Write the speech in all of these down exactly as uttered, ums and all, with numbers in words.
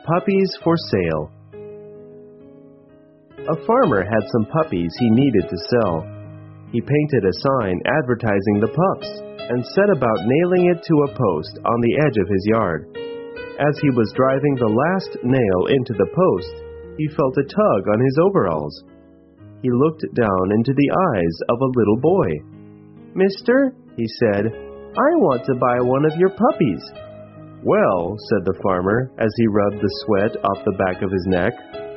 Puppies for Sale. A farmer had some puppies he needed to sell. He painted a sign advertising the pups and set about nailing it to a post on the edge of his yard. As he was driving the last nail into the post, he felt a tug on his overalls. He looked down into the eyes of a little boy. "Mister," he said, "I want to buy one of your puppies." "Well," said the farmer as he rubbed the sweat off the back of his neck,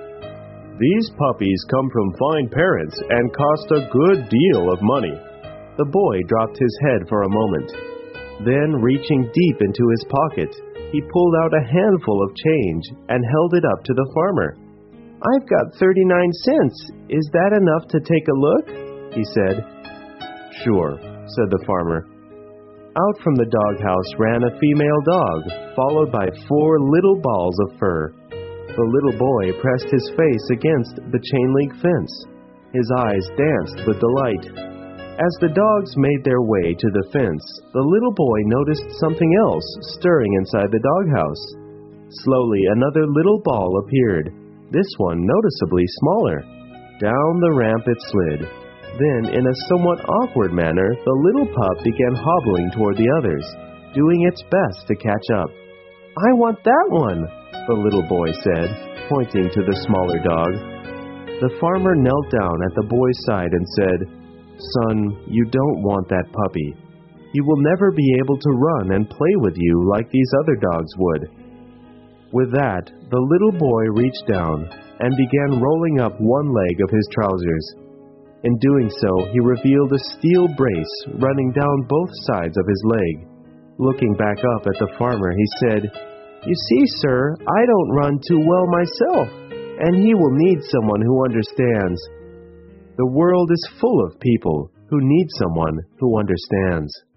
"these puppies come from fine parents and cost a good deal of money." The boy dropped his head for a moment. Then, reaching deep into his pocket, he pulled out a handful of change and held it up to the farmer. "I've got thirty-nine cents. Is that enough to take a look?" he said. "Sure," said the farmer. Out from the doghouse ran a female dog, followed by four little balls of fur. The little boy pressed his face against the chain-link fence. His eyes danced with delight. As the dogs made their way to the fence, the little boy noticed something else stirring inside the doghouse. Slowly, another little ball appeared, this one noticeably smaller. Down the ramp it slid. Then, in a somewhat awkward manner, the little pup began hobbling toward the others, doing its best to catch up. "I want that one," the little boy said, pointing to the smaller dog. The farmer knelt down at the boy's side and said, "Son, you don't want that puppy. He will never be able to run and play with you like these other dogs would." With that, the little boy reached down and began rolling up one leg of his trousers. In doing so, he revealed a steel brace running down both sides of his leg. Looking back up at the farmer, he said, "You see, sir, I don't run too well myself, and he will need someone who understands." The world is full of people who need someone who understands.